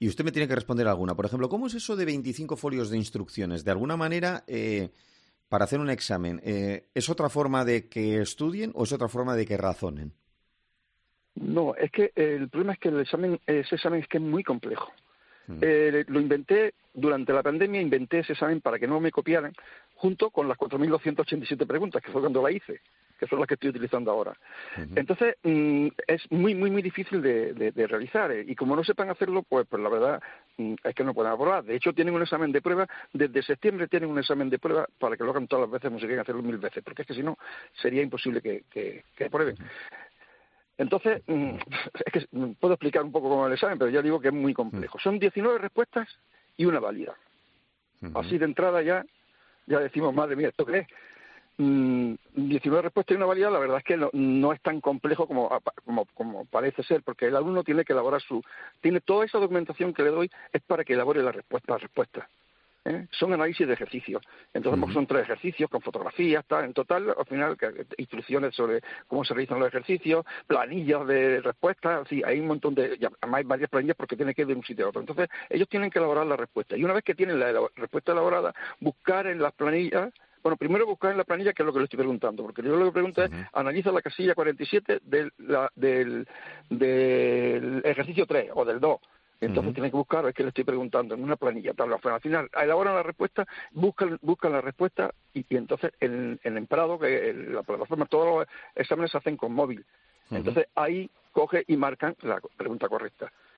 Y usted me tiene que responder alguna. Por ejemplo, ¿cómo es eso de 25 folios de instrucciones? De alguna manera, para hacer un examen, ¿es otra forma de que estudien o es otra forma de que razonen? No, es que el problema es que ese examen es que es muy complejo. Lo inventé durante la pandemia, inventé ese examen para que no me copiaran, junto con las 4.287 preguntas, que fue cuando la hice, que son las que estoy utilizando ahora. Entonces, es muy, muy, muy difícil de realizar, y como no sepan hacerlo, pues la verdad es que no pueden aprobar. De hecho, tienen un examen de prueba, desde septiembre tienen un examen de prueba para que lo hagan todas las veces, no se quieren hacerlo 1000 veces, porque es que si no, sería imposible que aprueben. Entonces, es que puedo explicar un poco cómo es el examen, pero ya digo que es muy complejo. Son 19 respuestas y una válida. Así de entrada ya decimos, madre mía, ¿esto qué es? 19 respuestas y una válida, la verdad es que no es tan complejo como parece ser, porque el alumno tiene que elaborar tiene toda esa documentación que le doy es para que elabore la respuesta. Son análisis de ejercicios. Entonces, son 3 ejercicios con fotografías, en total, al final, instrucciones sobre cómo se realizan los ejercicios, planillas de respuestas, sí, hay un montón además hay varias planillas porque tiene que ir de un sitio a otro. Entonces, ellos tienen que elaborar la respuesta. Y una vez que tienen la respuesta elaborada, buscar en las planillas. Bueno, primero buscar en la planilla qué es lo que le estoy preguntando, porque yo lo que pregunto es, analiza la casilla 47 del ejercicio 3 o del 2. Entonces tienen que buscar, a ver qué le estoy preguntando en una planilla. Al final, elaboran la respuesta, buscan la respuesta y entonces en Emprado, que la plataforma, todos los exámenes se hacen con móvil. Entonces ahí coge y marcan la pregunta correcta.